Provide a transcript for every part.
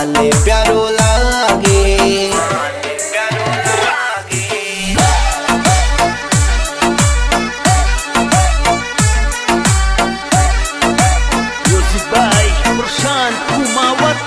रुमाल प्यारो लागे। Music by Prashant Kumawat.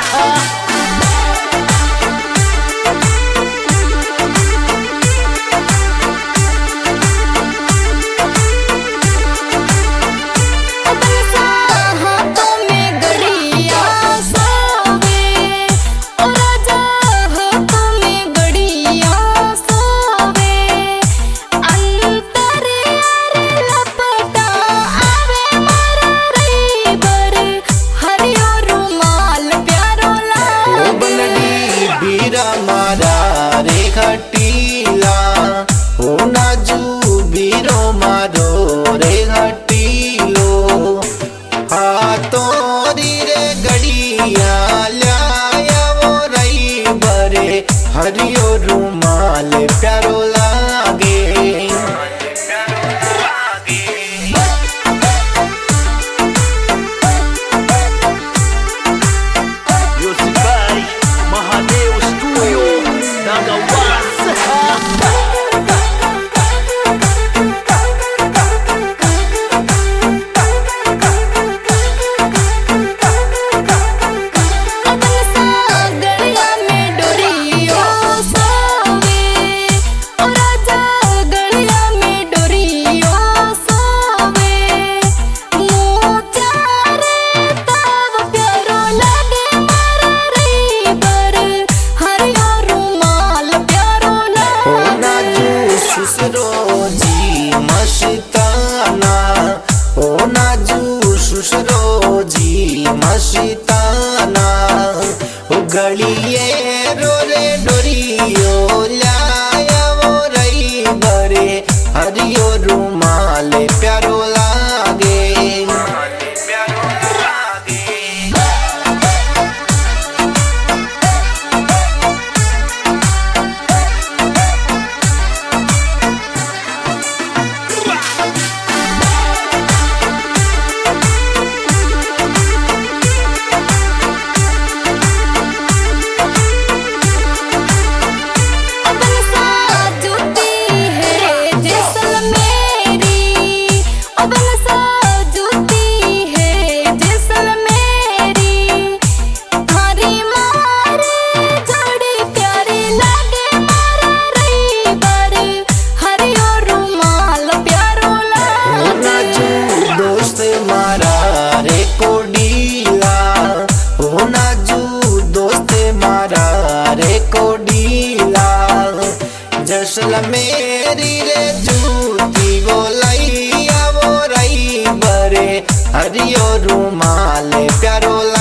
घटीला हो नाजू बीरो मारो रे घटीलो हाथों रे गड़िया लाया वो रही बरे हरियो रुमाल प्यारो लागे। Music by Mahadev Studio, Nagawas. सुसरो जी मस्ताना हो नाजू सुसरो जी मस्ताना हो गलिए रो रे डोरियो लाया वो रही बरे हरियो रुमाल प्यारो लागे। जैसलमेरी रे जूती वो लैया वो रही बरे हरियो रुमाल प्यारो